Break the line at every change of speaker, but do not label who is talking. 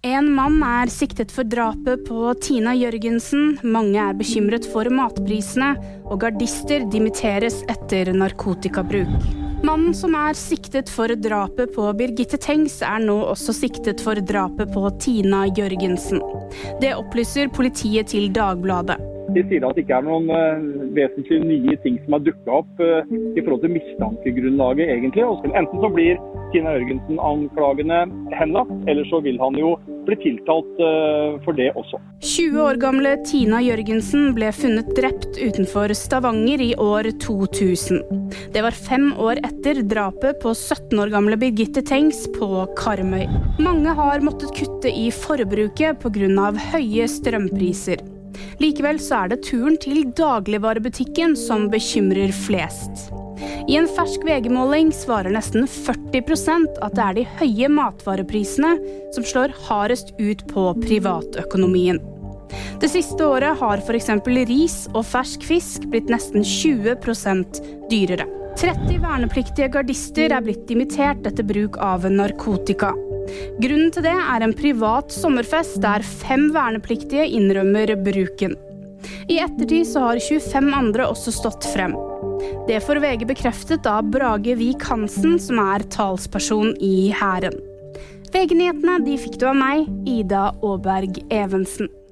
En mann siktet for drapet på Tina Jørgensen, mange bekymret for matprisene, og gardister dimitteres etter narkotikabruk. Mannen som siktet for drapet på Birgitte Tengs nå også siktet for drapet på Tina Jørgensen. Det opplyser politiet til Dagbladet.
De sier at det ikke noen vesentlig nye ting som har dukket opp i forhold til mistankegrunnlaget egentlig. Enten så blir Tina Jørgensen-anklagene henlagt, eller så vil han jo bli tiltalt for det også.
20 år gamle Tina Jørgensen ble funnet drept utenfor Stavanger i år 2000. Det var 5 år etter drapet på 17 år gamle Birgitte Tengs på Karmøy. Mange har måttet kutte i forbruket på grunn av høye strømpriser. Likevel så det turen til dagligvarebutikken som bekymrer flest. I en fersk VG-måling svarer nesten 40% at det de høye matvareprisene som slår hardest ut på privatøkonomien. Det siste året har for eksempel ris og fersk fisk blitt nesten 20% dyrere. 30 vernepliktige gardister blitt dimittert etter bruk av narkotika. Grunnen til det en privat sommerfest der 5 vernepliktige innrømmer bruken. I ettertid så har 25 andre også stått frem. Det får VG bekreftet av Brage Vik Hansen, som talsperson i hæren. VG-nyhetene de fikk du av meg, Ida Åberg Evensen.